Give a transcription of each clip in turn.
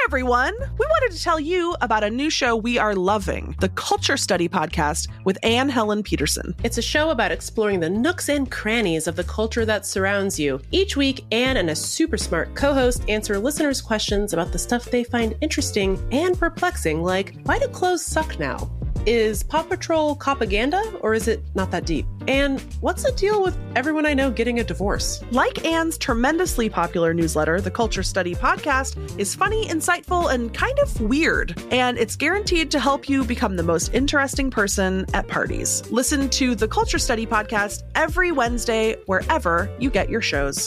everyone. We wanted to tell you about a new show we are loving, the Culture Study Podcast with Anne Helen Peterson. It's a show about exploring the nooks and crannies of the culture that surrounds you. Each week, Anne and a super smart co-host answer listeners' questions about the stuff they find interesting and perplexing, like, why do clothes suck now? Is Paw Patrol propaganda, or is it not that deep? And what's the deal with everyone I know getting a divorce? Like Anne's tremendously popular newsletter, the Culture Study Podcast is funny, insightful, and kind of weird. And it's guaranteed to help you become the most interesting person at parties. Listen to the Culture Study Podcast every Wednesday, wherever you get your shows.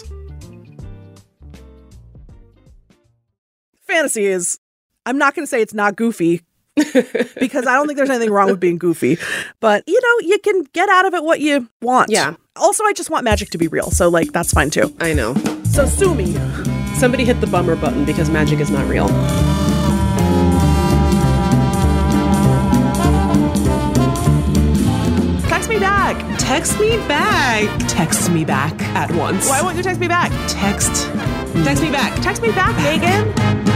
Fantasy is, I'm not going to say it's not goofy, because I don't think there's anything wrong with being goofy. But, you know, you can get out of it what you want. Yeah. Also, I just want magic to be real. So, like, that's fine, too. I know. So sue me. Somebody hit the bummer button because magic is not real. Text me back. Text me back. Text me back at once. Why won't you text me back? Text me back. Text me back, Megan.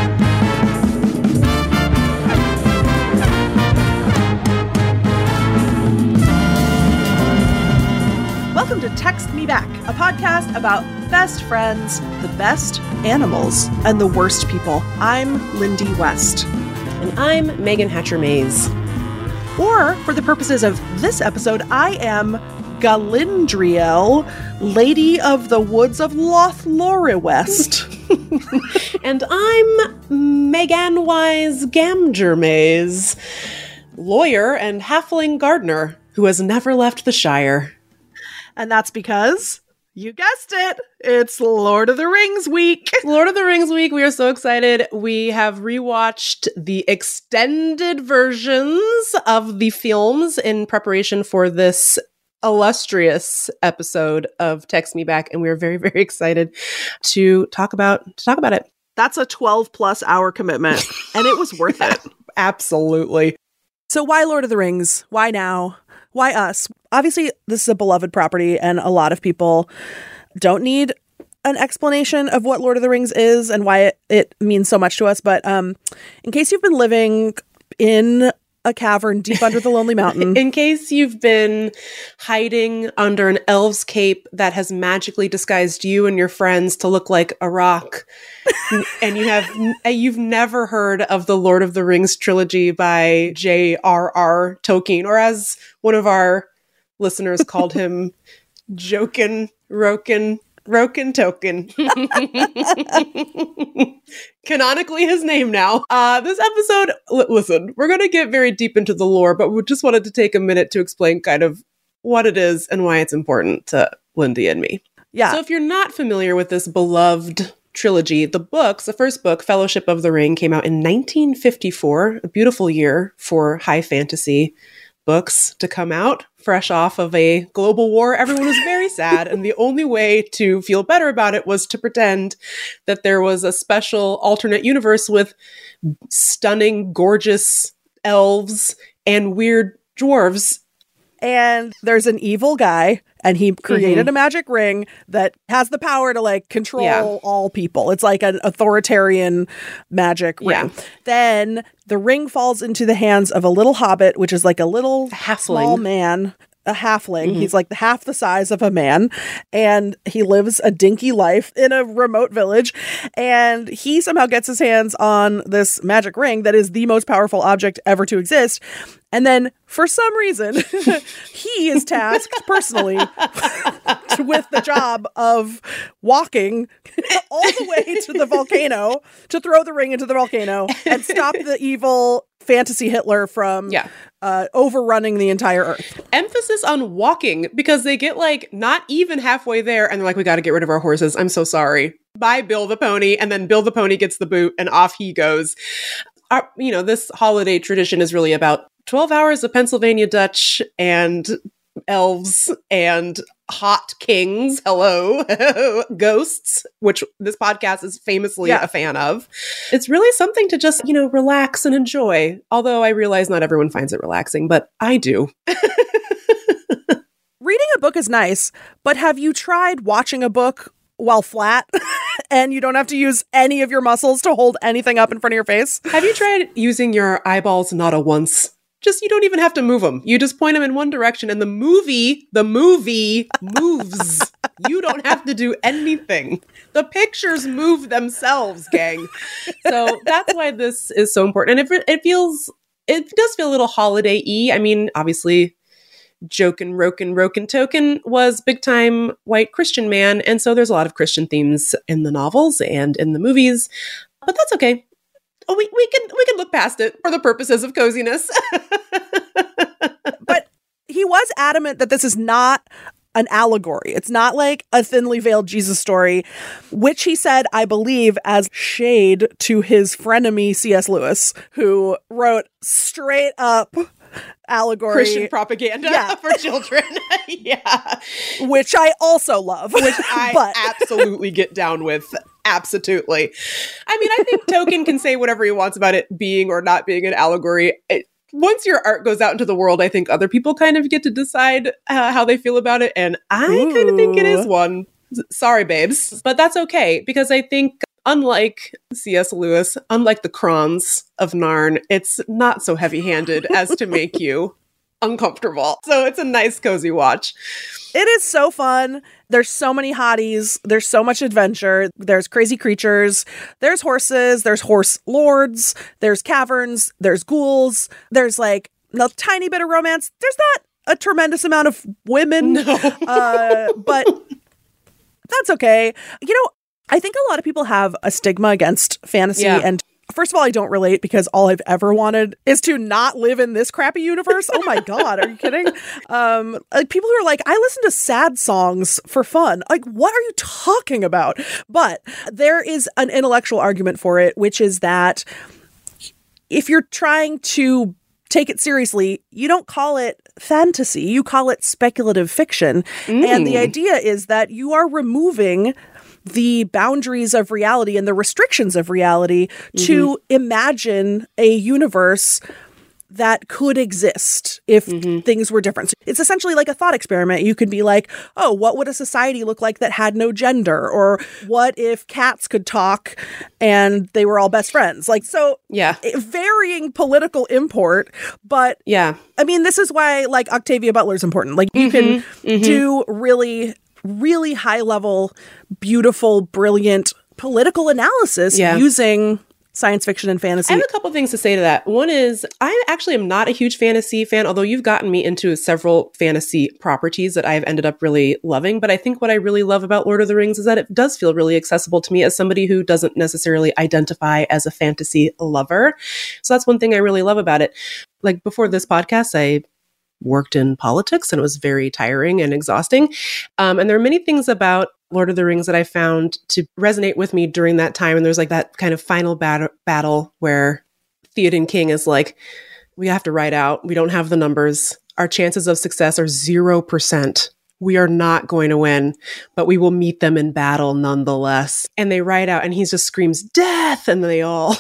Welcome to Text Me Back, a podcast about best friends, the best animals, and the worst people. I'm Lindy West. And I'm Megan Hatcher-Mays. Or, for the purposes of this episode, I am Galindriel, Lady of the Woods of Lothlorri West. And I'm Megan Wise Gamger-Mays, lawyer and halfling gardener who has never left the Shire. And that's because, you guessed it, it's Lord of the Rings week. Lord of the Rings week. We are so excited. We have rewatched the extended versions of the films in preparation for this illustrious episode of Text Me Back, and we are very, very excited to talk about it. That's a 12+ hour commitment, and it was worth it. Absolutely. So why Lord of the Rings? Why now? Why us? Obviously, this is a beloved property, and a lot of people don't need an explanation of what Lord of the Rings is and why it means so much to us. But in case you've been living in a cavern deep under the Lonely Mountain. In case you've been hiding under an elf's cape that has magically disguised you and your friends to look like a rock, and you've never heard of the Lord of the Rings trilogy by J.R.R. Tolkien, or as one of our listeners called him, Jokin Roken Token. Canonically his name now. This episode, listen, we're going to get very deep into the lore, but we just wanted to take a minute to explain kind of what it is and why it's important to Lindy and me. Yeah. So if you're not familiar with this beloved trilogy, the first book, Fellowship of the Ring, came out in 1954, a beautiful year for high fantasy books to come out, fresh off of a global war. Everyone was very sad, and the only way to feel better about it was to pretend that there was a special alternate universe with stunning, gorgeous elves and weird dwarves. And there's an evil guy, and he created a magic ring that has the power to, like, control all people. It's like an authoritarian magic ring. Yeah. Then the ring falls into the hands of a little hobbit, which is like a little small man, a halfling. He's like half the size of a man, and he lives a dinky life in a remote village. And he somehow gets his hands on this magic ring that is the most powerful object ever to exist. And then, for some reason, he is tasked personally with the job of walking all the way to the volcano to throw the ring into the volcano and stop the evil fantasy Hitler from overrunning the entire Earth. Emphasis on walking, because they get, like, not even halfway there, and they're like, we got to get rid of our horses. I'm so sorry. Bye, Bill the Pony. And then Bill the Pony gets the boot, and off he goes. This holiday tradition is really about 12 hours of Pennsylvania Dutch and elves and hot kings, ghosts, which this podcast is famously a fan of. It's really something to just, relax and enjoy. Although I realize not everyone finds it relaxing, but I do. Reading a book is nice, but have you tried watching a book while flat and you don't have to use any of your muscles to hold anything up in front of your face. Have you tried using your eyeballs not a once? Just, you don't even have to move them. You just point them in one direction and the movie moves. You don't have to do anything. The pictures move themselves, gang. So that's why this is so important. And it does feel a little holiday-y. I mean, obviously, Jokin, Rokin Token was big time white Christian man. And so there's a lot of Christian themes in the novels and in the movies, but that's okay. Oh, we can look past it for the purposes of coziness. But he was adamant that this is not an allegory. It's not like a thinly veiled Jesus story, which he said, I believe, as shade to his frenemy C.S. Lewis, who wrote straight up allegory Christian propaganda for children. Yeah. Which I also love. Which I absolutely get down with. Absolutely. I mean, I think Tolkien can say whatever he wants about it being or not being an allegory. Once your art goes out into the world, I think other people kind of get to decide how they feel about it. And I kind of think it is one. Sorry, babes. But that's okay, because I think unlike C.S. Lewis, unlike the Krons of Narn, it's not so heavy-handed as to make you uncomfortable. So it's a nice, cozy watch. It is so fun. There's so many hotties. There's so much adventure. There's crazy creatures. There's horses. There's horse lords. There's caverns. There's ghouls. There's like a tiny bit of romance. There's not a tremendous amount of women. No. But that's okay. You know, I think a lot of people have a stigma against fantasy. And first of all, I don't relate, because all I've ever wanted is to not live in this crappy universe. Oh my God, are you kidding? Like people who are like, I listen to sad songs for fun. Like, what are you talking about? But there is an intellectual argument for it, which is that if you're trying to take it seriously, you don't call it fantasy, you call it speculative fiction. And the idea is that you are removing the boundaries of reality and the restrictions of reality to imagine a universe that could exist if things were different. So it's essentially like a thought experiment. You could be like, oh, what would a society look like that had no gender? Or what if cats could talk and they were all best friends? Like, so varying political import. But I mean, this is why like Octavia Butler is important. Like you can do really high level, beautiful, brilliant political analysis using science fiction and fantasy. I have a couple things to say to that. One is, I actually am not a huge fantasy fan, although you've gotten me into several fantasy properties that I've ended up really loving. But I think what I really love about Lord of the Rings is that it does feel really accessible to me as somebody who doesn't necessarily identify as a fantasy lover. So that's one thing I really love about it. Like before this podcast, I worked in politics and it was very tiring and exhausting. And there are many things about Lord of the Rings that I found to resonate with me during that time. And there's like that kind of final battle where Theoden King is like, we have to ride out. We don't have the numbers. Our chances of success are 0%. We are not going to win, but we will meet them in battle nonetheless. And they ride out and he just screams, death! And they all...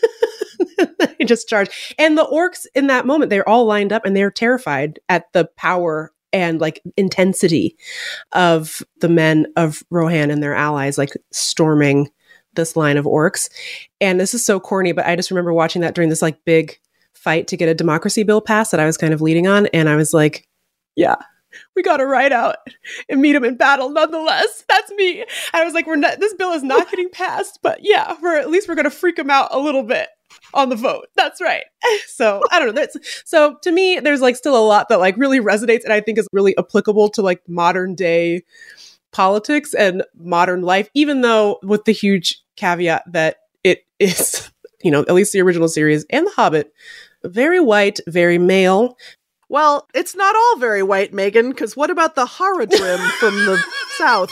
They just charge. And the orcs in that moment, they're all lined up and they're terrified at the power and like intensity of the men of Rohan and their allies, like storming this line of orcs. And this is so corny, but I just remember watching that during this like big fight to get a democracy bill passed that I was kind of leading on. And I was like, yeah, we got to ride out and meet him in battle nonetheless. That's me. I was like, this bill is not getting passed, but yeah, at least we're going to freak him out a little bit on the vote. That's right. So I don't know. So to me, there's like still a lot that like really resonates and I think is really applicable to like modern day politics and modern life, even though with the huge caveat that it is, you know, at least the original series and The Hobbit, very white, very male. Well, it's not all very white, Megan, because what about the Haradrim from the south?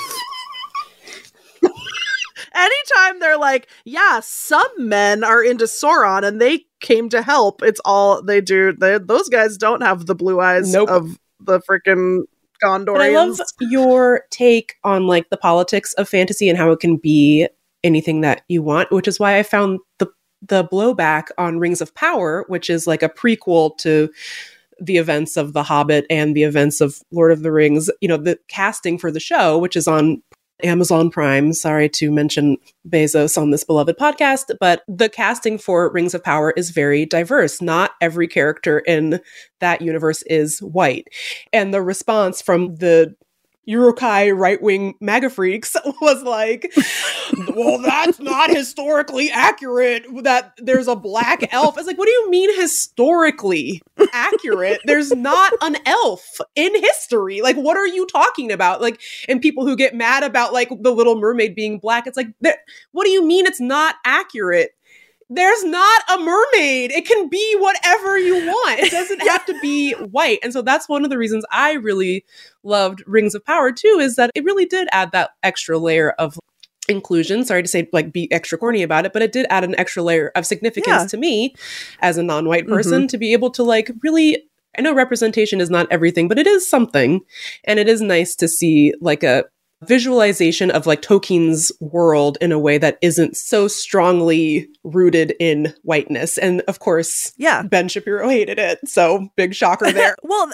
Anytime they're like, yeah, some men are into Sauron and they came to help, it's all they do. Those guys don't have the blue eyes of the freaking Gondorians. But I love your take on like the politics of fantasy and how it can be anything that you want, which is why I found the blowback on Rings of Power, which is like a prequel to the events of The Hobbit and the events of Lord of the Rings, you know, the casting for the show, which is on Amazon Prime. Sorry to mention Bezos on this beloved podcast, but the casting for Rings of Power is very diverse. Not every character in that universe is white. And the response from the Urukai right-wing MAGA freaks was like, well, that's not historically accurate, that there's a black elf. It's like, what do you mean historically accurate? There's not an elf in history. Like, what are you talking about? Like, and people who get mad about like the Little Mermaid being black, it's like, what do you mean it's not accurate? There's not a mermaid. It can be whatever you want. It doesn't have to be white. And so that's one of the reasons I really loved Rings of Power too, is that it really did add that extra layer of inclusion. Sorry to say, like, be extra corny about it, but it did add an extra layer of significance to me as a non-white person to be able to like really, I know representation is not everything, but it is something. And it is nice to see like a visualization of like Tolkien's world in a way that isn't so strongly rooted in whiteness. And of course, Ben Shapiro hated it. So big shocker there. Well,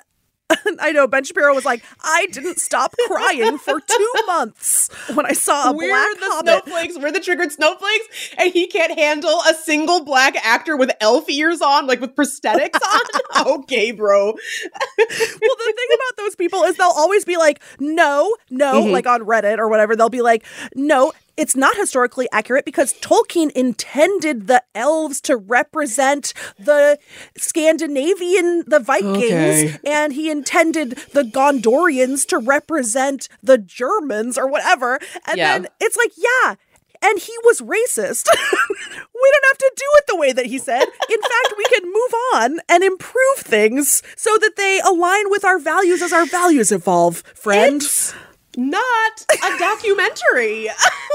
I know Ben Shapiro was like, I didn't stop crying for 2 months when I saw a black hobbit. Snowflakes, we're the triggered snowflakes, and he can't handle a single black actor with elf ears on, like with prosthetics on. Okay, bro. Well, the thing about those people is they'll always be like, no, like on Reddit or whatever, they'll be like, no, it's not historically accurate because Tolkien intended the elves to represent the Scandinavian, the Vikings, and he intended the Gondorians to represent the Germans or whatever. And then it's like, and he was racist. We don't have to do it the way that he said. In fact, we can move on and improve things so that they align with our values as our values evolve, friend. It's not a documentary.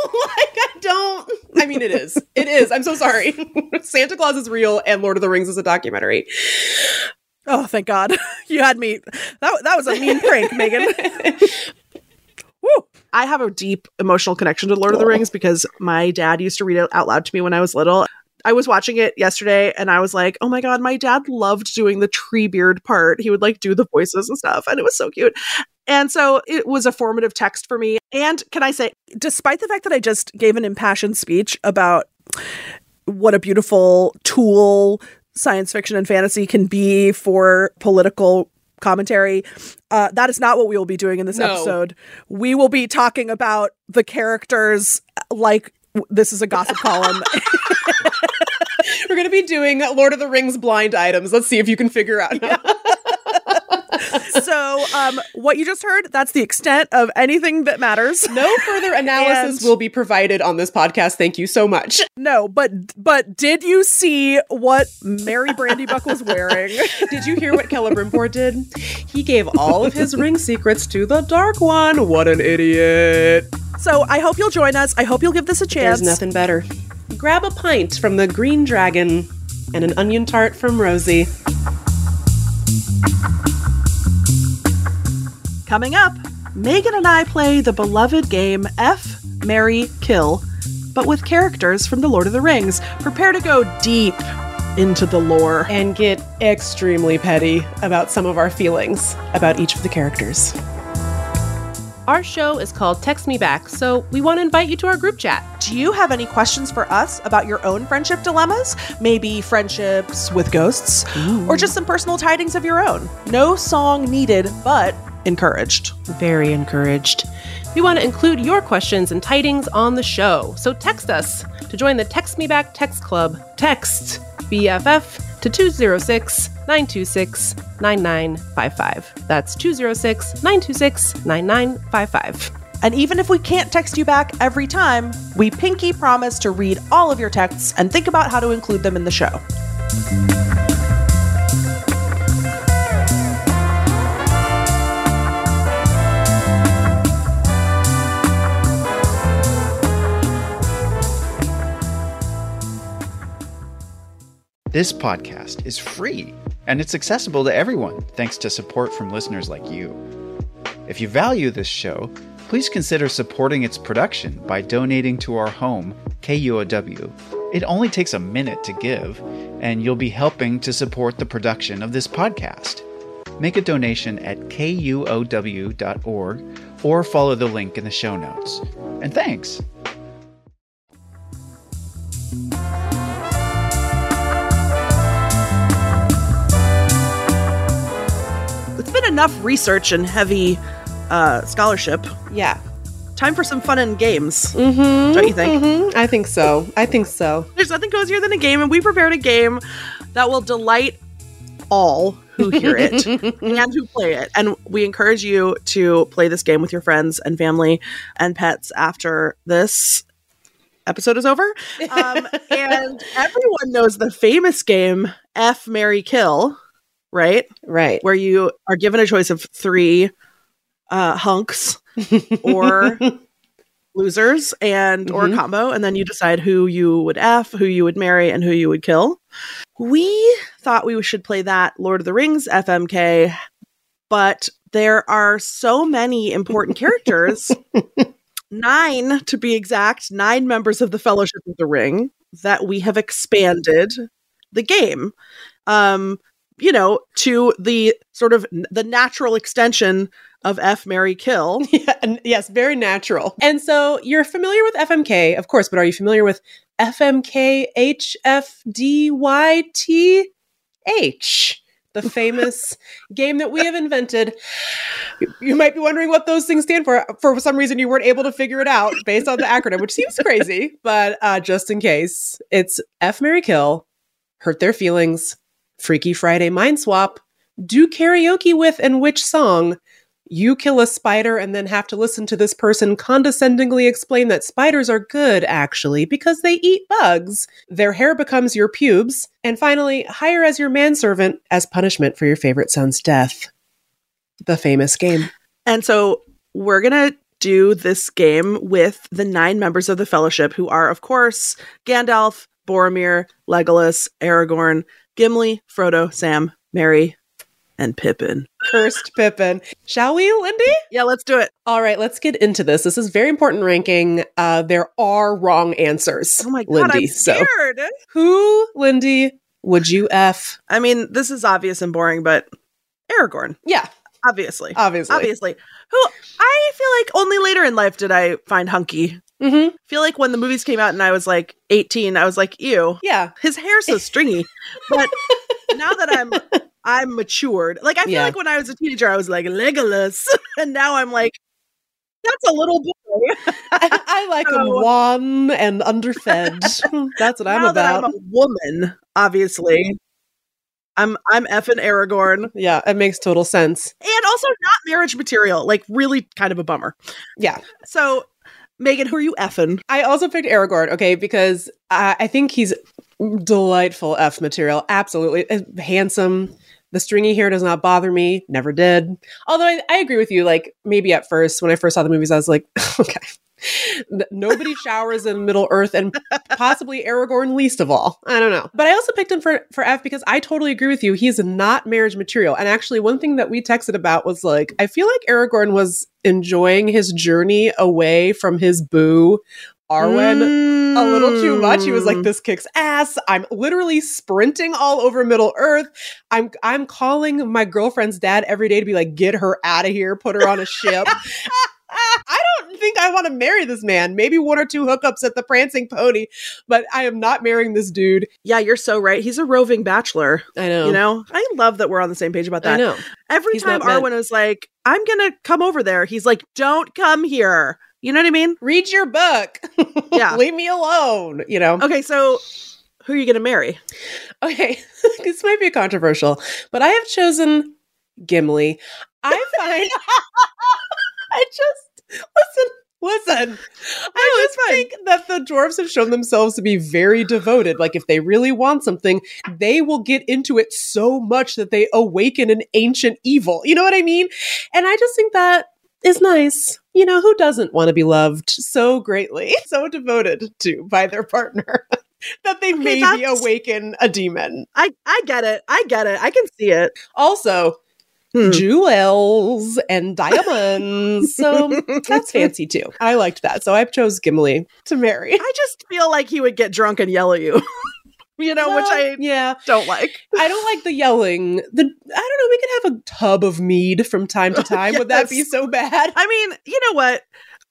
I mean, it is. It is. I'm so sorry. Santa Claus is real and Lord of the Rings is a documentary. Oh, thank God. You had me. That was a mean prank, Megan. Woo. I have a deep emotional connection to Lord of the Rings because my dad used to read it out loud to me when I was little. I was watching it yesterday and I was like, oh my God, my dad loved doing the Treebeard part. He would like do the voices and stuff. And it was so cute. And so it was a formative text for me. And can I say, despite the fact that I just gave an impassioned speech about what a beautiful tool science fiction and fantasy can be for political commentary, that is not what we will be doing in this episode. We will be talking about the characters like this is a gossip column. We're going to be doing Lord of the Rings blind items. Let's see if you can figure out. So what you just heard, that's the extent of anything that matters. No further analysis will be provided on this podcast. Thank you so much. No, but did you see what Mary Brandybuck was wearing? Did you hear what Celebrimbor did? He gave all of his ring secrets to the Dark One. What an idiot. So I hope you'll join us. I hope you'll give this a chance. There's nothing better. Grab a pint from the Green Dragon and an onion tart from Rosie. Coming up, Megan and I play the beloved game F, Marry, Kill, but with characters from The Lord of the Rings. Prepare to go deep into the lore. And get extremely petty about some of our feelings about each of the characters. Our show is called Text Me Back, so we want to invite you to our group chat. Do you have any questions for us about your own friendship dilemmas? Maybe friendships with ghosts? Ooh. Or just some personal tidings of your own? No song needed, but encouraged. Very encouraged. We want to include your questions and tidings on the show, so text us to join the Text Me Back Text Club. Text BFF to 206-926-9955. That's 206-926-9955. And even if we can't text you back every time, we pinky promise to read all of your texts and think about how to include them in the show. This podcast is free, and it's accessible to everyone thanks to support from listeners like you. If you value this show, please consider supporting its production by donating to our home, KUOW. It only takes a minute to give, and you'll be helping to support the production of this podcast. Make a donation at kuow.org or follow the link in the show notes. And thanks. It's been enough research and heavy scholarship. Yeah. Time for some fun and games. Mm-hmm, don't you think? Mm-hmm. I think so. There's nothing cozier than a game, and we prepared a game that will delight all who hear it and who play it. And we encourage you to play this game with your friends and family and pets after this episode is over. And everyone knows the famous game F, Marry, Kill, right? Right. Where you are given a choice of 3 hunks or losers or a combo, and then you decide who you would F, who you would marry, and who you would kill. We thought we should play that Lord of the Rings FMK, but there are so many important characters, 9 to be exact, 9 members of the Fellowship of the Ring, that we have expanded the game, to the sort of the natural extension of F, Marry, Kill. Yeah, and yes, very natural. And so you're familiar with FMK, of course, but are you familiar with FMKHFDYTH? The famous game that we have invented. You might be wondering what those things stand for. For some reason, you weren't able to figure it out based on the acronym, which seems crazy, but just in case, it's F, Marry, Kill, Hurt Their Feelings, Freaky Friday Mind Swap, Do Karaoke With and Which Song, You Kill a Spider and then have to listen to this person condescendingly explain that spiders are good, actually, because they eat bugs. Their hair becomes your pubes. And finally, hire as your manservant as punishment for your favorite son's death. The famous game. And so we're going to do this game with the 9 members of the Fellowship, who are, of course, Gandalf, Boromir, Legolas, Aragorn, Gimli, Frodo, Sam, Merry, and Pippin. Cursed Pippin. Shall we, Lindy? Yeah, let's do it. All right, let's get into this. This is very important ranking. There are wrong answers. Oh my God, Lindy. I'm scared. So, who, Lindy, would you F? I mean, this is obvious and boring, but Aragorn. Yeah. Obviously. Who I feel like only later in life did I find hunky. Mm-hmm. I feel like when the movies came out and I was like 18, I was like, ew. Yeah. His hair's so stringy. But now that I'm matured. Like, I feel like when I was a teenager, I was like, Legolas. And now I'm like, that's a little boy. I like him wan and underfed. That's what I'm about. That I'm a woman, obviously. I'm effing Aragorn. Yeah, it makes total sense. And also not marriage material. Like, really kind of a bummer. Yeah. So, Megan, who are you effing? I also picked Aragorn, okay, because I think he's delightful F material. Absolutely. Handsome. The stringy hair does not bother me. Never did. Although I agree with you, like, maybe at first, when I first saw the movies, I was like, okay. Nobody showers in Middle Earth, and possibly Aragorn least of all. I don't know. But I also picked him for F because I totally agree with you. He's not marriage material. And actually, one thing that we texted about was like, I feel like Aragorn was enjoying his journey away from his boo, Arwen, a little too much. He was like, this kicks ass. I'm literally sprinting all over Middle Earth. I'm calling my girlfriend's dad every day to be like, get her out of here, put her on a ship. I don't think I want to marry this man. Maybe 1 or 2 hookups at the Prancing Pony, but I am not marrying this dude. Yeah, you're so right. He's a roving bachelor. I know. You know, I love that we're on the same page about that. I know. Every time Arwen is like, I'm going to come over there, he's like, don't come here. You know what I mean? Read your book. Yeah. Leave me alone, you know? Okay, so who are you going to marry? Okay, this might be controversial, but I have chosen Gimli. I find... Listen. I just think that the dwarves have shown themselves to be very devoted. Like, if they really want something, they will get into it so much that they awaken an ancient evil. You know what I mean? And I just think that is nice. You know, who doesn't want to be loved so greatly, so devoted to by their partner that they maybe awaken a demon? I get it. I can see it. Also, jewels and diamonds. So that's fancy too. I liked that. So I chose Gimli to marry. I just feel like he would get drunk and yell at you. You know, which I don't like. I don't like the yelling. I don't know, we could have a tub of mead from time to time. Yes. Would that be so bad? I mean, you know what?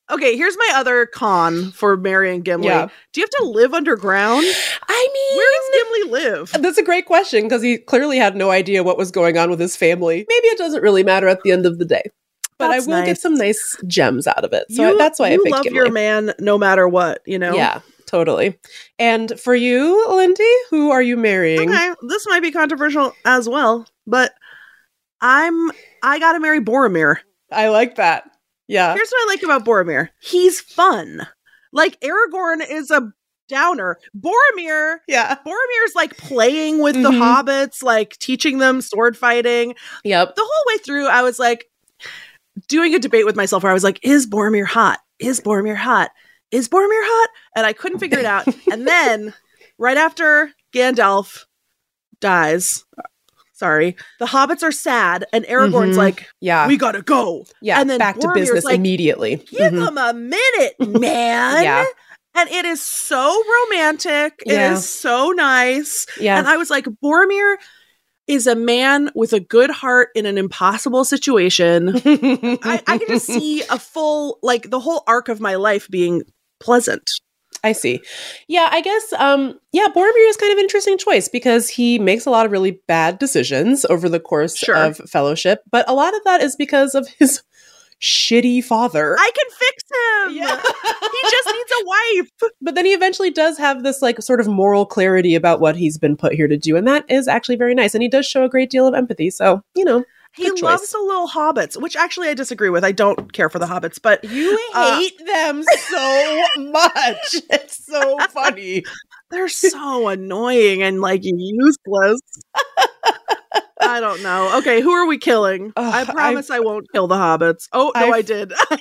Okay, here's my other con for marrying Gimli. Yeah. Do you have to live underground? I mean, Where does Gimli live? that's a great question because he clearly had no idea what was going on with his family. Maybe it doesn't really matter at the end of the day. But That's I will nice. get some nice gems out of it. So that's why I picked love Gimli. your man no matter what, you know? Yeah, totally. And for you, Lindy, who are you marrying? Okay, this might be controversial as well, but I gotta marry Boromir. I like that. Yeah. Here's what I like about Boromir. He's fun. Like, Aragorn is a downer. Boromir's like playing with the hobbits, like teaching them sword fighting. Yep. The whole way through, I was like doing a debate with myself where I was like, is Boromir hot? Is Boromir hot? Is Boromir hot? And I couldn't figure it out. And then right after Gandalf dies, the hobbits are sad, and Aragorn's like, we gotta go. Yeah, and then back Boromir's to business like, immediately. Give them a minute, man. Yeah. And it is so romantic. It is so nice. Yeah. And I was like, Boromir is a man with a good heart in an impossible situation. I can just see a full, like, the whole arc of my life being pleasant. I see. Yeah, I guess, Boromir is kind of an interesting choice because he makes a lot of really bad decisions over the course of Fellowship, but a lot of that is because of his shitty father. I can fix him! Yeah. He just needs a wife! But then he eventually does have this, like, sort of moral clarity about what he's been put here to do, and that is actually very nice, and he does show a great deal of empathy, so, you know. He loves the little hobbits, which actually I disagree with. I don't care for the hobbits, but you hate them so much. It's so funny. They're so annoying and like useless. I don't know. Okay, who are we killing? I promise I won't kill the hobbits. Oh, no, I did. I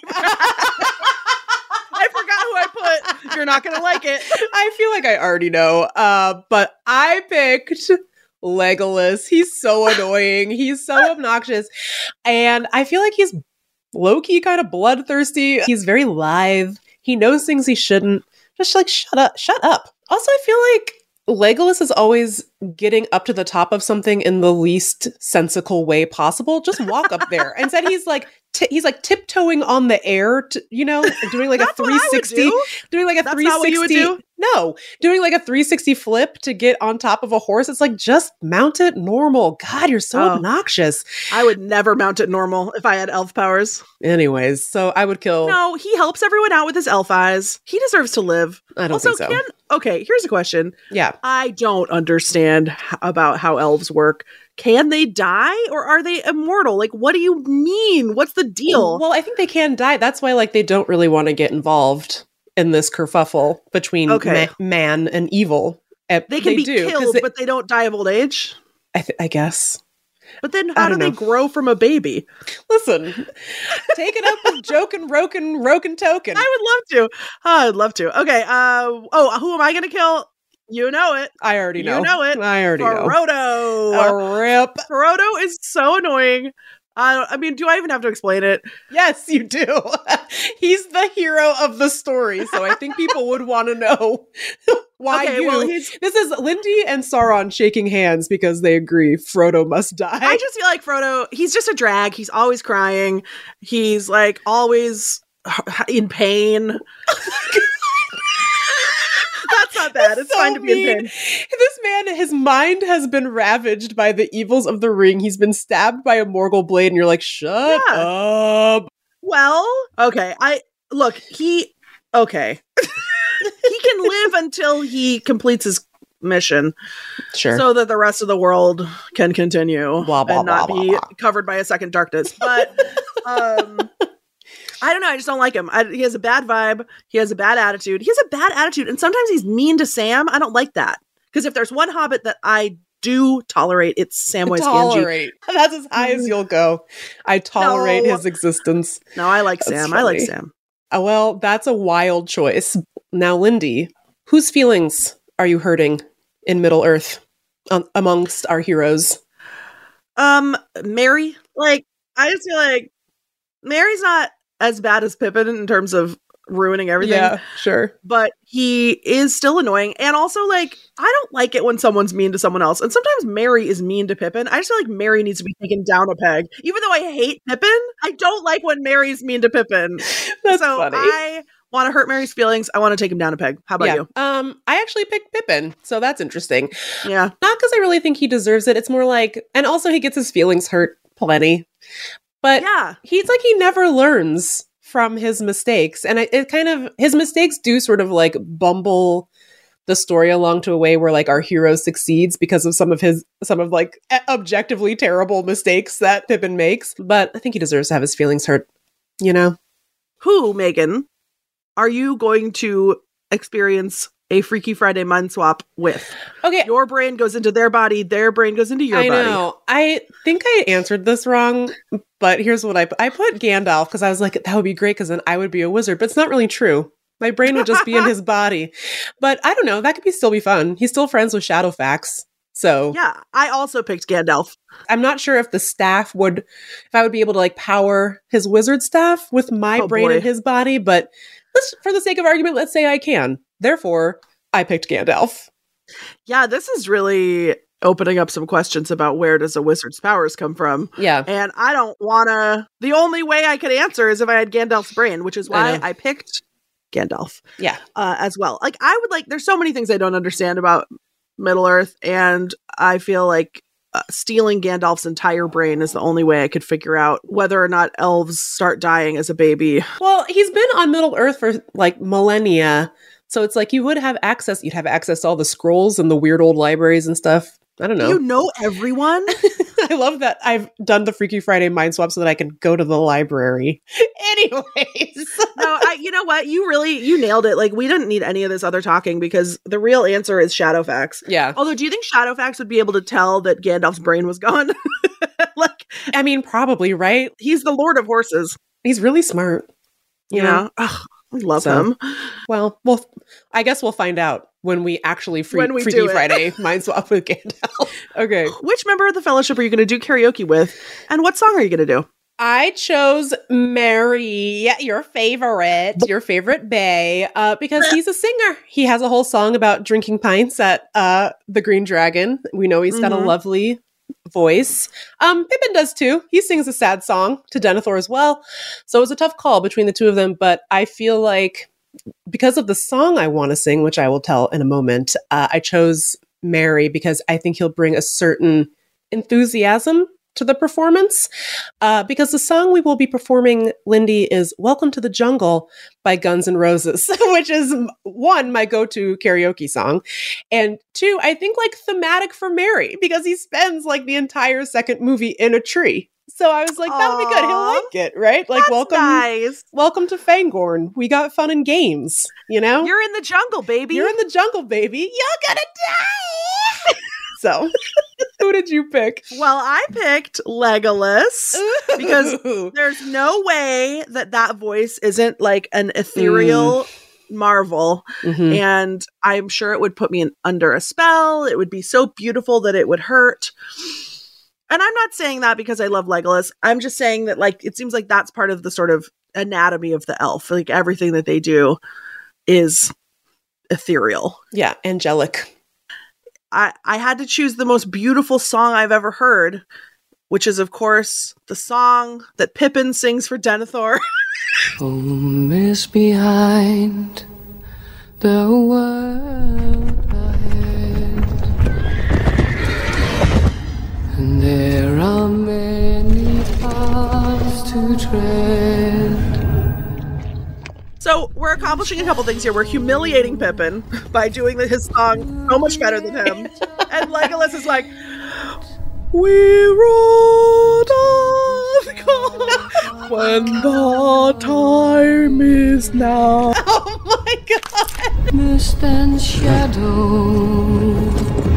forgot who I put. You're not going to like it. I feel like I already know, but I picked Legolas. He's so annoying. He's so obnoxious. And I feel like he's low-key kind of bloodthirsty. He's very lithe. He knows things he shouldn't. Just like, shut up. Also, I feel like Legolas is always getting up to the top of something in the least sensical way possible. Just walk up there. Instead, he's like tiptoeing on the air, doing like a 360. Doing like a That's 360. not what you would do? No, doing like a 360 flip to get on top of a horse. It's like, just mount it normal. God, you're so obnoxious. I would never mount it normal if I had elf powers. Anyways, so I would kill. No, he helps everyone out with his elf eyes. He deserves to live. I don't think so. Okay, here's a question. Yeah. I don't understand about how elves work. Can they die or are they immortal? Like, what do you mean? What's the deal? Well, I think they can die. That's why, like, they don't really want to get involved in this kerfuffle between man and evil. They can be killed, but they don't die of old age? I guess. But then how do they grow from a baby? Listen, take it up with Jokin, Roken Token. I would love to. I'd love to. Okay. Who am I going to kill? You know it. I already know. You know it. I already know. Frodo. A rip. Frodo is so annoying. I mean, do I even have to explain it? Yes, you do. He's the hero of the story, so I think people would want to know why This is Lindy and Sauron shaking hands because they agree Frodo must die. I just feel like Frodo, he's just a drag. He's always crying. He's like always in pain. That's not bad. It's fine to be in pain. This man, his mind has been ravaged by the evils of the ring. He's been stabbed by a Morgul blade, and you're like, shut up. Well, okay. He can live until he completes his mission. Sure. So that the rest of the world can continue blah, blah, and not blah, be blah. covered by a second darkness. But I don't know. I just don't like him. He has a bad vibe. He has a bad attitude. And sometimes he's mean to Sam. I don't like that. Because if there's one Hobbit that I do tolerate, it's Samwise Gamgee. That's as high as you'll go. I tolerate his existence. No, I like That's Sam. funny. I like Sam. Well, that's a wild choice. Now, Lindy, whose feelings are you hurting in Middle Earth amongst our heroes? Merry. Like, I just feel like Merry's not as bad as Pippin in terms of ruining everything. Yeah, sure. But he is still annoying. And also, like, I don't like it when someone's mean to someone else. And sometimes Merry is mean to Pippin. I just feel like Merry needs to be taken down a peg. Even though I hate Pippin, I don't like when Merry's mean to Pippin. That's so funny. I want to hurt Merry's feelings. I want to take him down a peg. How about you? I actually picked Pippin, so that's interesting. Yeah. Not because I really think he deserves it. It's more like, and also he gets his feelings hurt plenty. But yeah, he's like, he never learns from his mistakes. And it kind of, his mistakes do sort of like bumble the story along to a way where like our hero succeeds because of some of like objectively terrible mistakes that Pippin makes. But I think he deserves to have his feelings hurt, you know? Who, Megan, are you going to experience a Freaky Friday mind swap with? Okay. Your brain goes into their body, their brain goes into your body. I know. I think I answered this wrong, but here's what I put Gandalf because I was like, that would be great because then I would be a wizard, but it's not really true. My brain would just be in his body. But I don't know. That could still be fun. He's still friends with Shadowfax. So yeah, I also picked Gandalf. I'm not sure if the staff if I would be able to like power his wizard staff with my brain in his body, but for the sake of argument, let's say I can. Therefore, I picked Gandalf. Yeah, this is really opening up some questions about where does a wizard's powers come from. Yeah. And I don't want to... The only way I could answer is if I had Gandalf's brain, which is why I picked Gandalf. Yeah. As well. Like, I would like... There's so many things I don't understand about Middle-earth, and I feel like stealing Gandalf's entire brain is the only way I could figure out whether or not elves start dying as a baby. Well, he's been on Middle-earth for like millennia, so it's like you'd have access to all the scrolls and the weird old libraries and stuff. I don't know. You know everyone? I love that I've done the Freaky Friday mind swap so that I can go to the library. Anyways. No, you know what? You nailed it. Like, we didn't need any of this other talking because the real answer is Shadowfax. Yeah. Although, do you think Shadowfax would be able to tell that Gandalf's brain was gone? Like, I mean, probably, right? He's the Lord of Horses. He's really smart. You know? Ugh, I love him. Well, I guess we'll find out when we actually Freaky Friday mind swap with Gandalf. Okay. Which member of the Fellowship are you going to do karaoke with? And what song are you going to do? I chose Merry, your favorite Bay, because he's a singer. He has a whole song about drinking pints at the Green Dragon. We know he's got a lovely voice. Pippin does too. He sings a sad song to Denethor as well. So it was a tough call between the two of them, but I feel like because of the song I want to sing, which I will tell in a moment, I chose Merry because I think he'll bring a certain enthusiasm to the performance, because the song we will be performing, Lindy, is Welcome to the Jungle by Guns N' Roses, which is one, my go-to karaoke song, and two, I think like thematic for Merry because he spends like the entire second movie in a tree. So I was like, that'll be good. He'll like it, right? Like, welcome to Fangorn. We got fun and games, you know? You're in the jungle, baby. You're gonna die. So, who did you pick? Well, I picked Legolas because there's no way that voice isn't like an ethereal marvel. Mm-hmm. And I'm sure it would put me under a spell. It would be so beautiful that it would hurt. And I'm not saying that because I love Legolas. I'm just saying that, like, it seems like that's part of the sort of anatomy of the elf. Like, everything that they do is ethereal. Yeah, angelic. I had to choose the most beautiful song I've ever heard, which is, of course, the song that Pippin sings for Denethor. Home is behind, the world ahead, and there are many paths to tread. So we're accomplishing a couple things here. We're humiliating Pippin by doing his song so much better than him. And Legolas is like, we rode on when the time is now. Oh my god. Mist and shadow,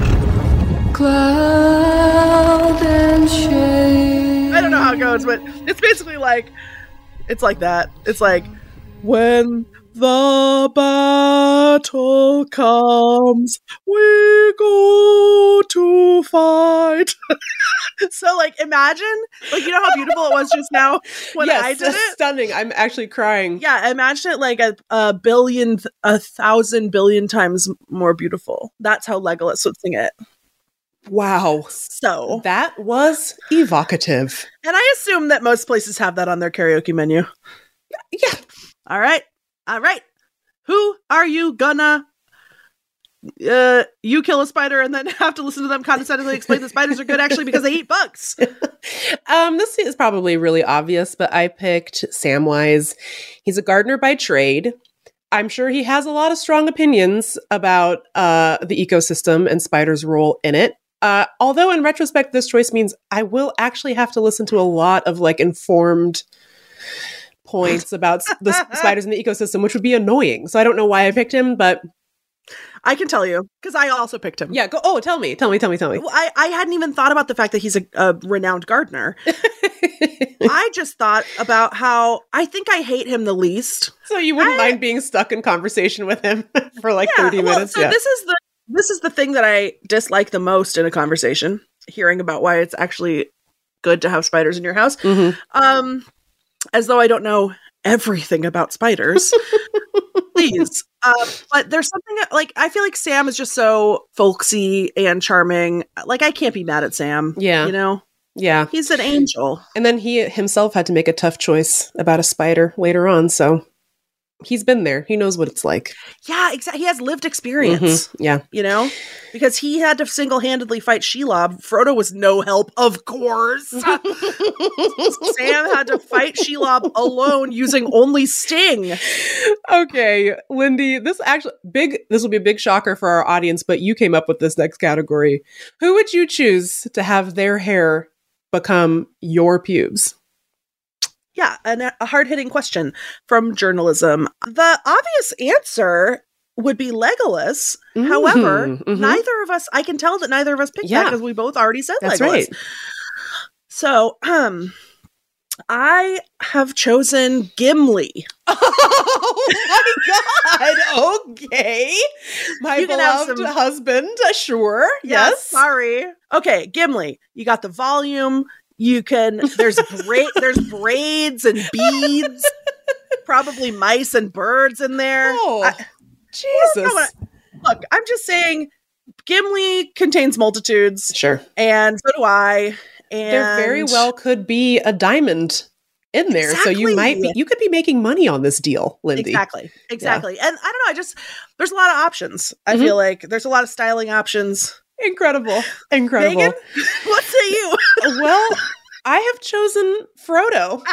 cloud and shade. I don't know how it goes, but it's basically like, it's like that. It's like, when the battle comes, we go to fight. So, like, imagine, like, you know how beautiful it was just now when I did it? Stunning. I'm actually crying. Yeah, imagine it like a billion, 1,000 billion times more beautiful. That's how Legolas would sing it. Wow. So that was evocative. And I assume that most places have that on their karaoke menu. Yeah. All right. Who are you gonna... you kill a spider and then have to listen to them condescendingly explain that spiders are good actually because they eat bugs. This is probably really obvious, but I picked Samwise. He's a gardener by trade. I'm sure he has a lot of strong opinions about the ecosystem and spiders' role in it. Although in retrospect, this choice means I will actually have to listen to a lot of like informed points about the spiders in the ecosystem, which would be annoying. So I don't know why I picked him, but I can tell you because I also picked him. Yeah, go. Oh, tell me. Well, I hadn't even thought about the fact that he's a renowned gardener. I just thought about how I think I hate him the least. So you wouldn't mind being stuck in conversation with him for like 30 minutes? So this is the thing that I dislike the most in a conversation, hearing about why it's actually good to have spiders in your house. Mm-hmm. As though I don't know everything about spiders. Please. But there's something like, I feel like Sam is just so folksy and charming. Like, I can't be mad at Sam. Yeah. You know? Yeah. He's an angel. And then he himself had to make a tough choice about a spider later on. So he's been there. He knows what it's like. Yeah, exactly. He has lived experience. Mm-hmm. Yeah. You know? Because he had to single-handedly fight Shelob. Frodo was no help, of course. Sam had to fight Shelob alone using only Sting. Okay, Lindy, this will be a big shocker for our audience, but you came up with this next category. Who would you choose to have their hair become your pubes? Yeah, a hard-hitting question from journalism. The obvious answer would be Legolas. However, neither of us, I can tell that neither of us picked that because we both already said That's Legolas. Right. So, I have chosen Gimli. Oh my god! Okay, my beloved husband. Sure. Yes. Sorry. Okay, Gimli. You got the volume. You can. There's braids and beads. Probably mice and birds in there. Oh, Jesus! Look, I'm just saying. Gimli contains multitudes. Sure. And so do I. And there very well could be a diamond in there. Exactly. So you could be making money on this deal, Lindy. Exactly. Yeah. And I don't know, there's a lot of options. I feel like there's a lot of styling options. Incredible. Megan, what say you? Well, I have chosen Frodo.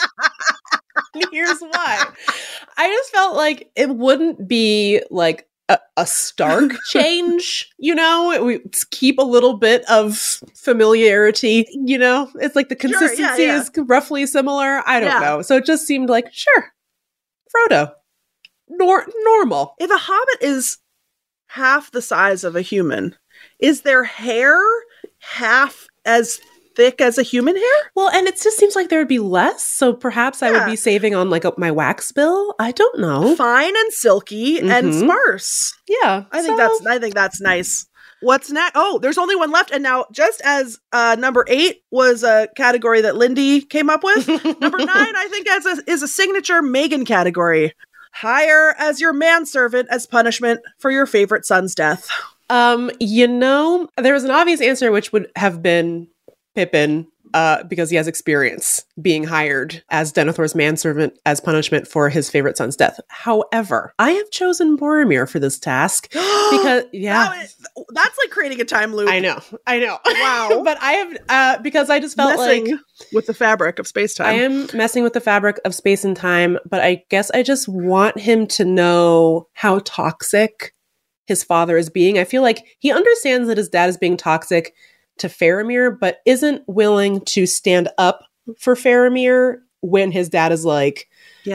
Here's why. I just felt like it wouldn't be like a stark change, you know? We keep a little bit of familiarity, you know? It's like the consistency is roughly similar. I don't know. So it just seemed like, sure, Frodo. Normal. If a hobbit is half the size of a human, is their hair half as thick as a human hair? Well, and it just seems like there would be less, so perhaps I would be saving on like my wax bill. I don't know. Fine and silky and sparse. Yeah, I think that's nice. What's next? Oh, there's only one left, and now just as number 8 was a category that Lindy came up with, number 9 I think is a signature Megan category. Hire as your manservant as punishment for your favorite son's death. You know, there was an obvious answer, which would have been Pippin, because he has experience being hired as Denethor's manservant as punishment for his favorite son's death. However, I have chosen Boromir for this task because, that's like creating a time loop. I know. Wow. But I have, because I just felt messing with the fabric of space-time. I am messing with the fabric of space and time, but I guess I just want him to know how toxic his father is being. I feel like he understands that his dad is being toxic to Faramir, but isn't willing to stand up for Faramir when his dad is like,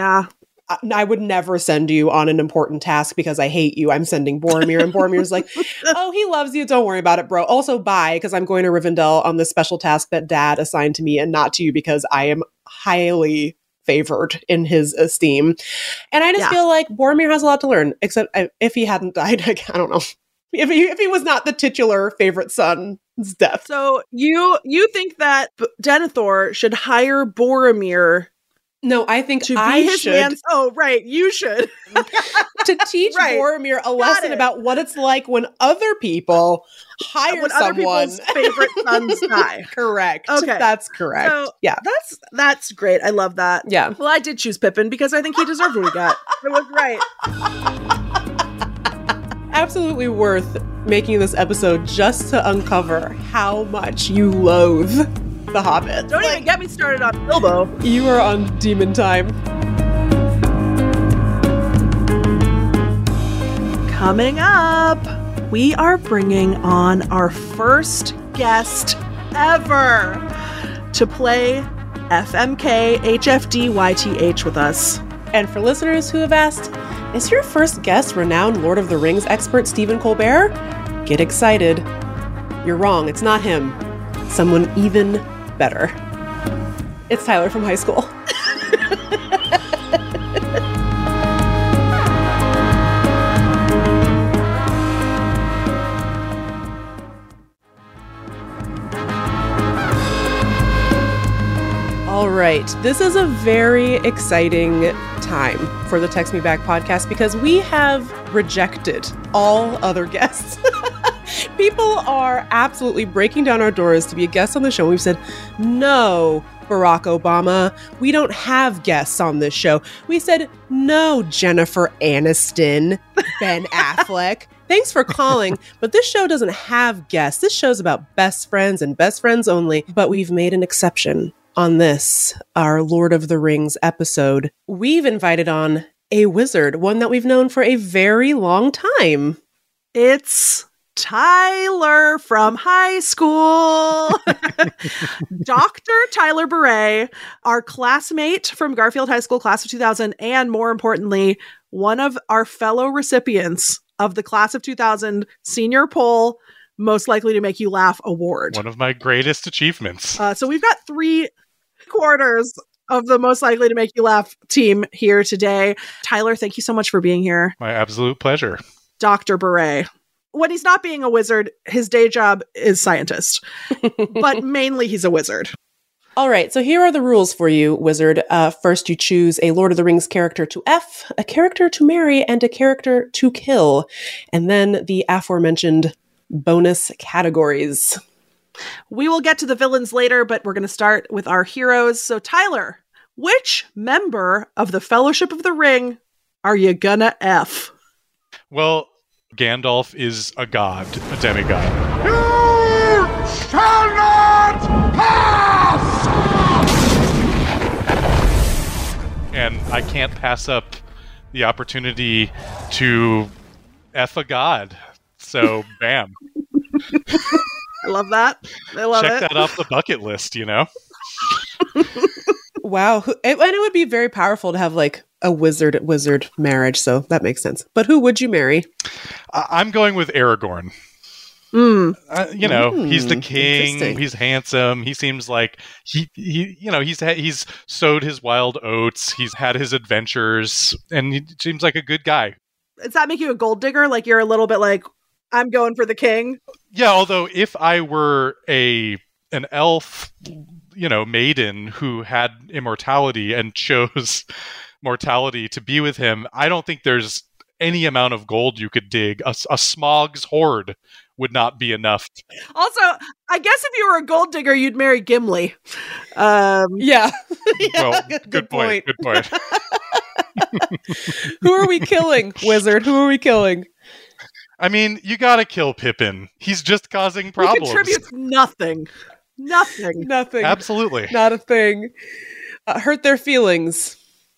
I would never send you on an important task because I hate you. I'm sending Boromir. And Boromir's like, oh, he loves you. Don't worry about it, bro. Also, bye, because I'm going to Rivendell on this special task that dad assigned to me and not to you because I am highly favored in his esteem. And I just feel like Boromir has a lot to learn, except if he hadn't died, I don't know. If he was not the titular favorite son's death. So you think that Denethor should hire Boromir No, I think to I be his should. man? Oh, right. You should. To teach Right. Boromir a lesson it. about what it's like when other people hire When other someone. people's favorite sons die. Correct. Okay. That's correct. So yeah. that's great. I love that. Yeah. Well, I did choose Pippin because I think he deserved what he got. It was right. Absolutely worth making this episode just to uncover how much you loathe The Hobbit. Don't even get me started on Bilbo. You are on demon time. Coming up, we are bringing on our first guest ever to play FMK HFD YTH with us. And for listeners who have asked, is your first guest renowned Lord of the Rings expert Stephen Colbert? Get excited. You're wrong, it's not him. Someone even better. It's Tyler from high school. All right, this is a very exciting time for the Text Me Back podcast because we have rejected all other guests. People are absolutely breaking down our doors to be a guest on the show. We've said, no, Barack Obama, we don't have guests on this show. We said, no, Jennifer Aniston, Ben Affleck. Thanks for calling, but this show doesn't have guests. This show's about best friends and best friends only, but we've made an exception. On this, our Lord of the Rings episode, we've invited on a wizard, one that we've known for a very long time. It's Tyler from high school. Dr. Tyler Bure, our classmate from Garfield High School, class of 2000, and more importantly, one of our fellow recipients of the class of 2000 senior poll, Most Likely to Make You Laugh award. One of my greatest achievements. So we've got 3/4 of the Most Likely to Make You Laugh team here today. Tyler, thank you so much for being here. My absolute pleasure. Dr. Bure. When he's not being a wizard, his day job is scientist, but mainly he's a wizard. All right, so here are the rules for you, wizard. First, you choose a Lord of the Rings character to F, a character to marry, and a character to kill. And then the aforementioned bonus categories. We will get to the villains later, but we're going to start with our heroes. So, Tyler, which member of the Fellowship of the Ring are you gonna F? Well, Gandalf is a god, a demigod. You shall not pass! And I can't pass up the opportunity to F a god. So, bam. I love that. I love Check it. that off the bucket list, you know? Wow. And it would be very powerful to have like a wizard marriage, so that makes sense. But who would you marry? I'm going with Aragorn. He's the king. Interesting. He's handsome. He seems like he's sowed his wild oats. He's had his adventures, and he seems like a good guy. Does that make you a gold digger? Like you're a little bit like, I'm going for the king? Yeah, although if I were an elf, maiden who had immortality and chose mortality to be with him, I don't think there's any amount of gold you could dig. A Smaug's hoard would not be enough. Also, I guess if you were a gold digger, you'd marry Gimli. Yeah. Well, good point. Good point. Who are we killing, wizard? Who are we killing? I mean, you gotta kill Pippin. He's just causing problems. He contributes nothing. Nothing. Nothing. Absolutely. Not a thing. Hurt their feelings.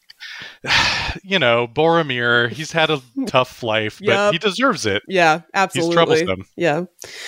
Boromir, he's had a tough life, but he deserves it. Yeah, absolutely. He's troublesome. Yeah.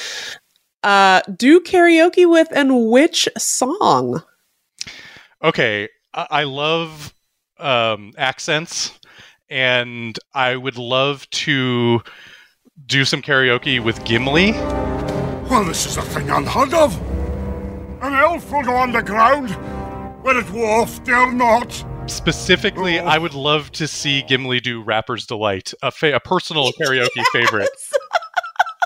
Do karaoke with and which song? Okay, I love accents, and I would love to do some karaoke with Gimli. Well, this is a thing unheard of. An elf will go underground, where a dwarf dare not. Specifically, I would love to see Gimli do Rapper's Delight, a personal karaoke favorite.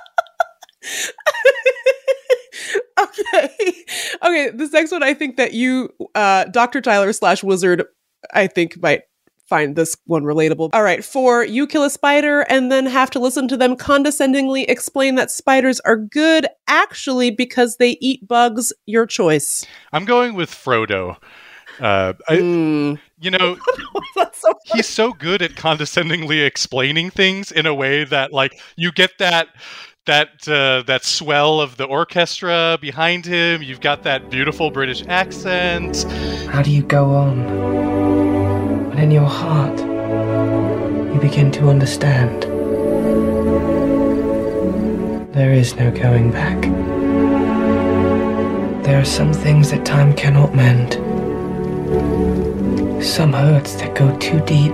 Okay, this next one I think that you, Dr. Tyler / Wizard, I think might find this one relatable. All right, 4, you kill a spider and then have to listen to them condescendingly explain that spiders are good actually because they eat bugs. Your choice. I'm going with Frodo. You know, he's so good at condescendingly explaining things in a way that, like, you get that swell of the orchestra behind him. You've got that beautiful British accent. How do you go on when in your heart you begin to understand? There is no going back. There are some things that time cannot mend. Some hurts that go too deep,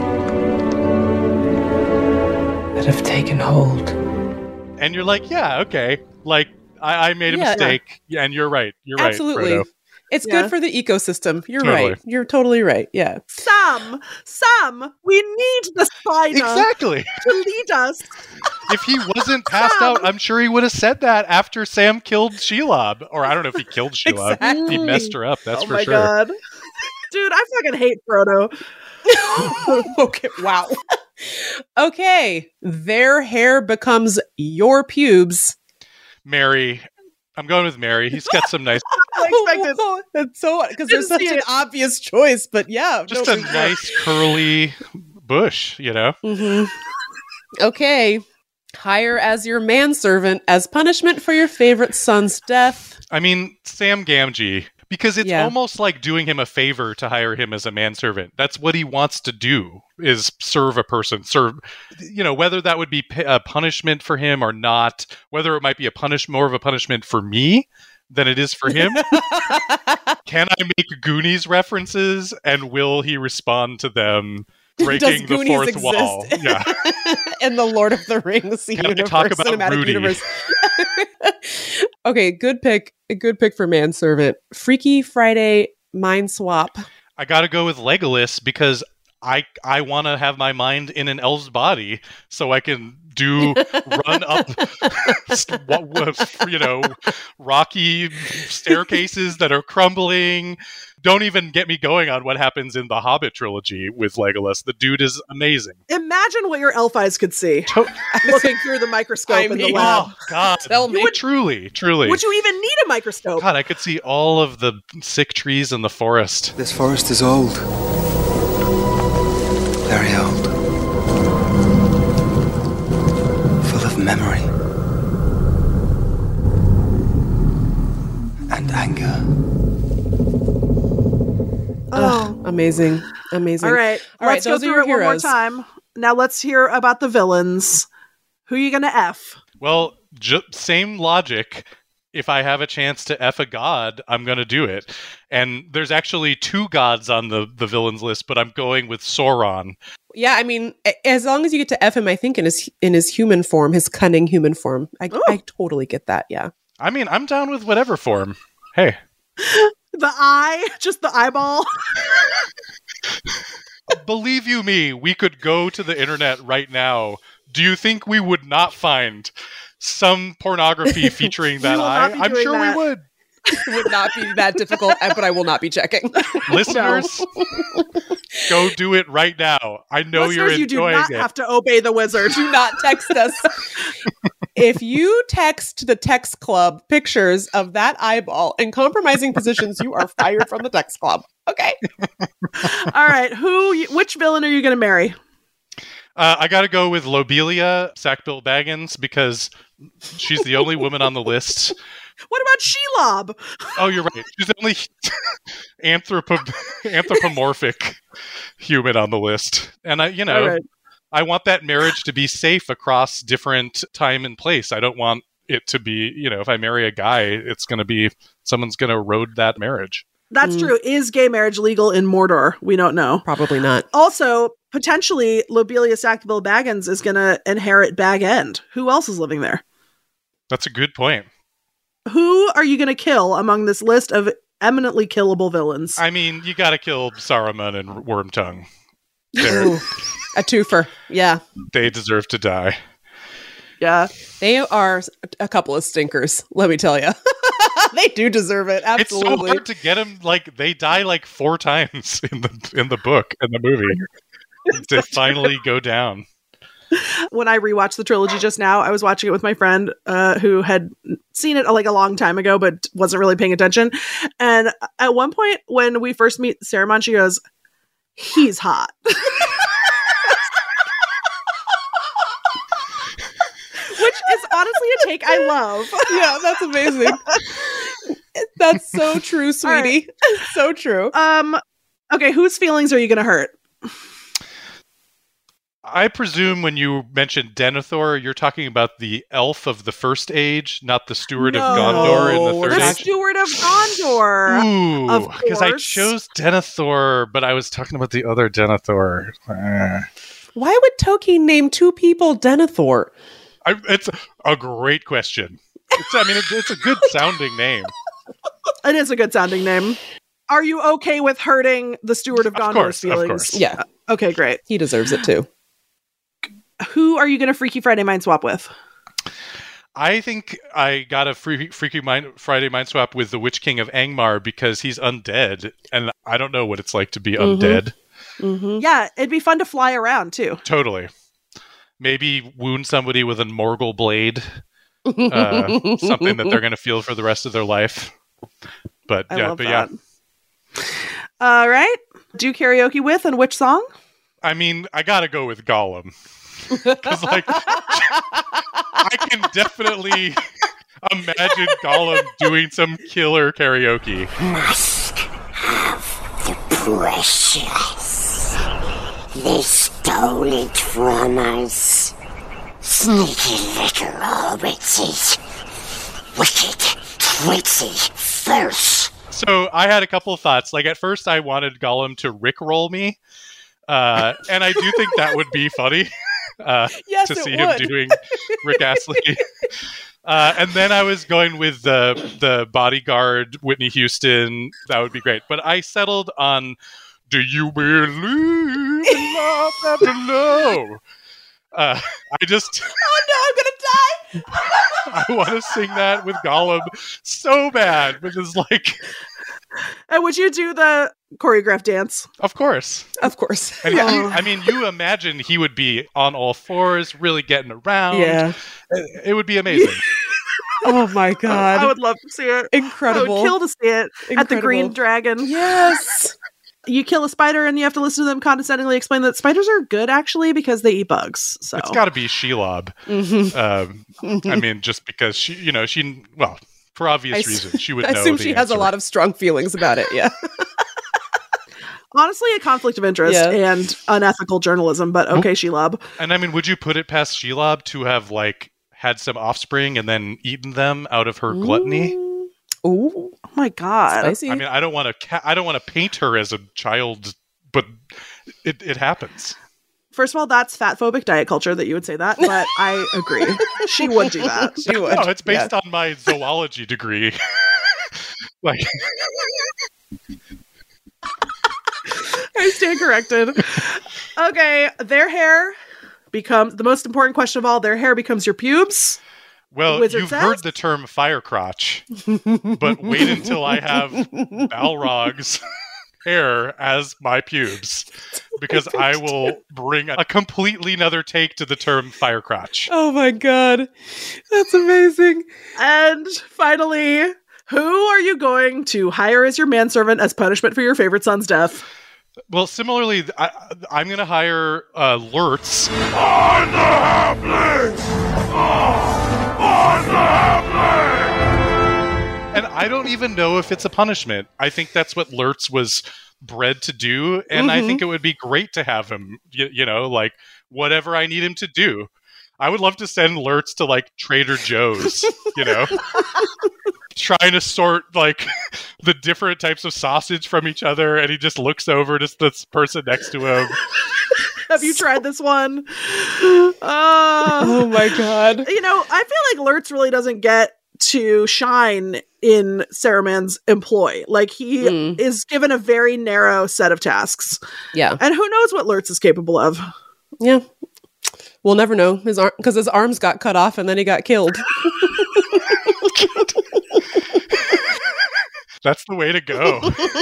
that have taken hold. And you're like, yeah, okay. Like, I made a mistake. Yeah, and you're right. You're absolutely. Right, Frodo. It's good for the ecosystem. You're right. You're totally right. Yeah. Sam, we need the spider exactly to lead us. If he wasn't passed out, I'm sure he would have said that after Sam killed Shelob. Or I don't know if he killed Shelob. Exactly. He messed her up, that's for sure. Oh my god. Dude, I fucking hate Frodo. Okay, wow. Okay, their hair becomes your pubes. Mary. I'm going with Mary. He's got some nice... Unexpected. That's so... Because there's such an obvious choice, but yeah. Just a nice curly bush, you know? Mm-hmm. Okay. Hire as your manservant as punishment for your favorite son's death. I mean, Sam Gamgee... Because it's almost like doing him a favor to hire him as a manservant. That's what he wants to do, is serve a person. Whether that would be a punishment for him or not, whether it might be more of a punishment for me than it is for him. Can I make Goonies references, and will he respond to them? Breaking the fourth wall. Yeah. In the Lord of the Rings universe, talk about cinematic Rudy. Universe. Okay, good pick. A good pick for manservant. Freaky Friday mind swap. I gotta go with Legolas because I want to have my mind in an elf's body so I can run up, rocky staircases that are crumbling. Don't even get me going on what happens in the Hobbit trilogy with Legolas. The dude is amazing. Imagine what your elf eyes could see looking through the microscope in the lab. Oh, God. Truly. Would you even need a microscope? God, I could see all of the sick trees in the forest. This forest is old. Very old. Full of memory. And anger. Oh, amazing. All right, let's go through it one more time. Now let's hear about the villains. Who are you going to F? Well, same logic. If I have a chance to F a god, I'm going to do it. And there's actually 2 gods on the villains list, but I'm going with Sauron. Yeah, I mean, as long as you get to F him, I think, in his human form, his cunning human form. I totally get that, yeah. I mean, I'm down with whatever form. Hey. The eye? Just the eyeball? Believe you me, we could go to the internet right now. Do you think we would not find some pornography featuring that eye? I'm sure we would. It would not be that difficult, but I will not be checking. Listeners, go do it right now. I know you're enjoying it. You do not have to obey the wizard. Do not text us. If you text the text club pictures of that eyeball in compromising positions, you are fired from the text club. Okay. All right. Which villain are you going to marry? I got to go with Lobelia Sackbill Baggins because she's the only woman on the list. What about Shelob? Oh, you're right. She's the only anthropomorphic human on the list. And I want that marriage to be safe across different time and place. I don't want it to be, if I marry a guy, it's going to be someone's going to erode that marriage. That's true. Is gay marriage legal in Mordor? We don't know. Probably not. Also, potentially, Lobelia Sackbill Baggins is going to inherit Bag End. Who else is living there? That's a good point. Who are you going to kill among this list of eminently killable villains? I mean, you got to kill Saruman and Wormtongue. Ooh, a twofer. Yeah. They deserve to die. Yeah. They are a couple of stinkers, let me tell you. They do deserve it. Absolutely. It's so hard to get them. Like, they die like 4 times in the book and the movie to finally go down. When I rewatched the trilogy just now, I was watching it with my friend who had seen it like a long time ago, but wasn't really paying attention. And at one point when we first meet Saruman, she goes, "He's hot." Which is honestly a take I love. Yeah, that's amazing. That's so true, sweetie. Right. So true. Okay, whose feelings are you going to hurt? I presume when you mentioned Denethor, you're talking about the elf of the First Age, not the Steward of Gondor in the Third Age. The Steward of Gondor. Ooh, because I chose Denethor, but I was talking about the other Denethor. Why would Tolkien name 2 people Denethor? It's a great question. It's a good sounding name. It is a good sounding name. Are you okay with hurting the Steward of Gondor's feelings? Of course. Yeah. Okay, great. He deserves it too. Who are you going to Freaky Friday mind swap with? I think I got a Freaky Friday mind swap with the Witch King of Angmar because he's undead, and I don't know what it's like to be undead. Mm-hmm. Yeah, it'd be fun to fly around too. Totally. Maybe wound somebody with a Morgul blade. Something that they're going to feel for the rest of their life. But I yeah, love but that. Yeah. All right. Do karaoke with and which song? I mean, I gotta go with Gollum. Because, like, I can definitely imagine Gollum doing some killer karaoke. Must have the precious. They stole it from us. Sneaky little hobbitses. Wicked, tricksy first. So I had a couple of thoughts. Like, at first I wanted Gollum to rickroll me. And I do think that would be funny. Yes, to see it him would. doing Rick Astley. And then I was going with the Bodyguard, Whitney Houston. That would be great. But I settled on Do You Believe in Love After Love? I just... Oh no, I'm gonna die! I want to sing that with Gollum so bad. Because, like... And would you do the choreographed dance? Of course. Of course. And you imagine he would be on all fours, really getting around. Yeah. It would be amazing. Oh my God. I would love to see it. Incredible. I would kill to see it. At the Green Dragon. Yes. You kill a spider and you have to listen to them condescendingly explain that spiders are good actually because they eat bugs. So it's got to be Shelob. I mean, just because she, well, for obvious reasons, she would know. I assume she has a lot of strong feelings about it. Yeah. Honestly, a conflict of interest and unethical journalism, but okay, Shelob. And I mean, would you put it past Shelob to have like had some offspring and then eaten them out of her gluttony? Ooh, oh my God! Spicy. I mean, I don't want to paint her as a child, but it happens. First of all, that's fat-phobic diet culture that you would say that, but I agree. She would do that. She would. No, it's based on my zoology degree. Like, I stand corrected. Okay, their hair becomes the most important question of all. Their hair becomes your pubes. Well, you've heard the term fire crotch, but wait until I have Balrog's hair as my pubes, because I will bring a completely another take to the term fire crotch. Oh my God. That's amazing. And finally, who are you going to hire as your manservant as punishment for your favorite son's death? Well, similarly, I'm going to hire Lurtz. On the halflings! On the halflings! And I don't even know if it's a punishment. I think that's what Lurtz was bred to do, and I think it would be great to have him, like, whatever I need him to do. I would love to send Lurtz to, like, Trader Joe's, trying to sort, like, the different types of sausage from each other, and he just looks over to this person next to him. Have you tried this one? Oh my God. I feel like Lurtz really doesn't get to shine in Saruman's employ. Like, he is given a very narrow set of tasks. Yeah. And who knows what Lurtz is capable of. Yeah. We'll never know because his arms got cut off and then he got killed. That's the way to go.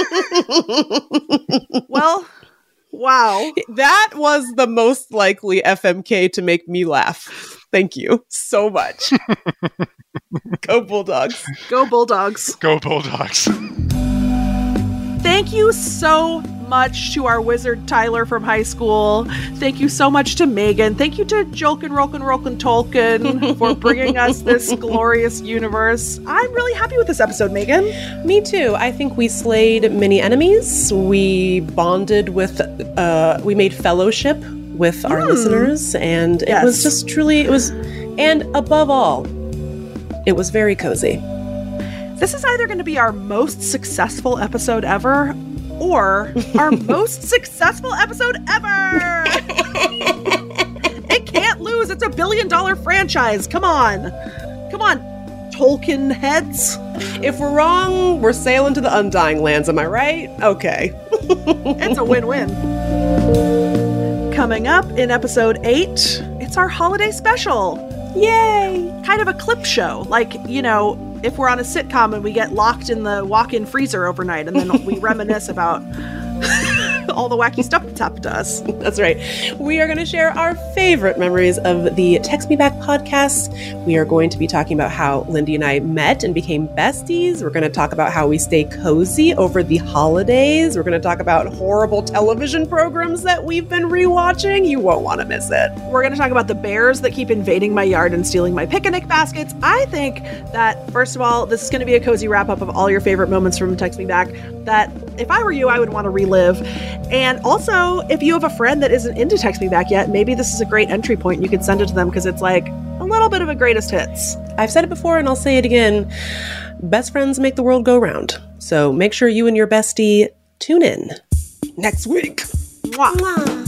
Well, wow. That was the most likely FMK to make me laugh. Thank you so much. Go Bulldogs. Go Bulldogs. Go Bulldogs. Thank you so much to our wizard Tyler from high school. Thank you so much to Megan. Thank you to Jolkin Tolkien for bringing us this glorious universe. I'm really happy with this episode, Megan. Me too. I think we slayed many enemies. We bonded with, we made fellowship with our listeners, and it was just truly, and above all, it was very cozy. This is either going to be our most successful episode ever, or our most successful episode ever. It can't lose. It's $1 billion franchise. Come on, Tolkien heads. If we're wrong, we're sailing to the Undying Lands. Am I right? Okay. It's a win-win. Coming up in episode 8, it's our holiday special. Yay! Kind of a clip show, like, you know, if we're on a sitcom and we get locked in the walk-in freezer overnight and then we reminisce about all the wacky stuff that's happened to us. That's right. We are going to share our favorite memories of the Text Me Back podcast. We are going to be talking about how Lindy and I met and became besties. We're going to talk about how we stay cozy over the holidays. We're going to talk about horrible television programs that we've been rewatching. You won't want to miss it. We're going to talk about the bears that keep invading my yard and stealing my picnic baskets. I think that, first of all, this is going to be a cozy wrap-up of all your favorite moments from Text Me Back that, if I were you, I would want to relive. And also, if you have a friend that isn't into Text Me Back yet, maybe this is a great entry point and you could send it to them because it's like a little bit of a greatest hits. I've said it before and I'll say it again. Best friends make the world go round. So make sure you and your bestie tune in next week. Mwah. Mwah.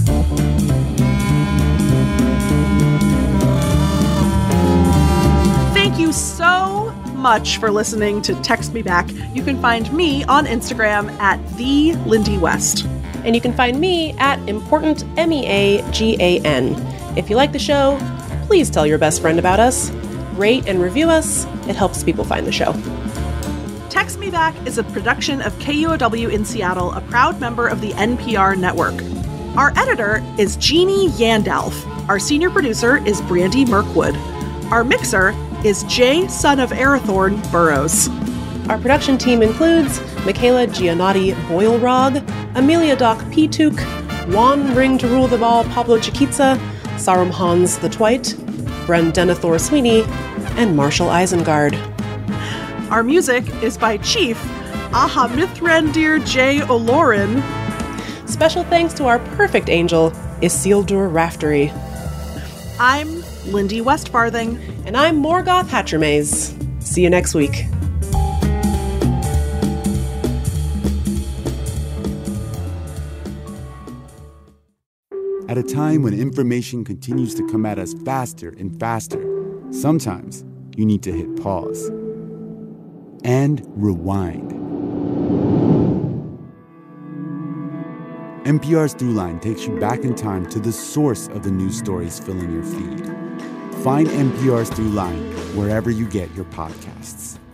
Thank you so much for listening to Text Me Back. You can find me on Instagram at @TheLindyWest. And you can find me at Important MEAGAN. If you like the show, please tell your best friend about us. Rate and review us. It helps people find the show. Text Me Back is a production of KUOW in Seattle, a proud member of the NPR network. Our editor is Jeannie Yandalf. Our senior producer is Brandy Mirkwood. Our mixer is Jay, son of Arathorn Burrows. Our production team includes Michaela Giannotti Boilrog, Amelia Doc Petuk, Juan Ring to Rule the Ball Pablo Chiquitza, Sarum Hans the Twite, Bren Denethor Sweeney, and Marshall Isengard. Our music is by Chief Ahamithrandir J. Olorin. Special thanks to our perfect angel, Isildur Raftery. I'm Lindy Westfarthing. And I'm Morgoth Hatchermaze. See you next week. At a time when information continues to come at us faster and faster, sometimes you need to hit pause and rewind. NPR's Throughline takes you back in time to the source of the news stories filling your feed. Find NPR's Throughline wherever you get your podcasts.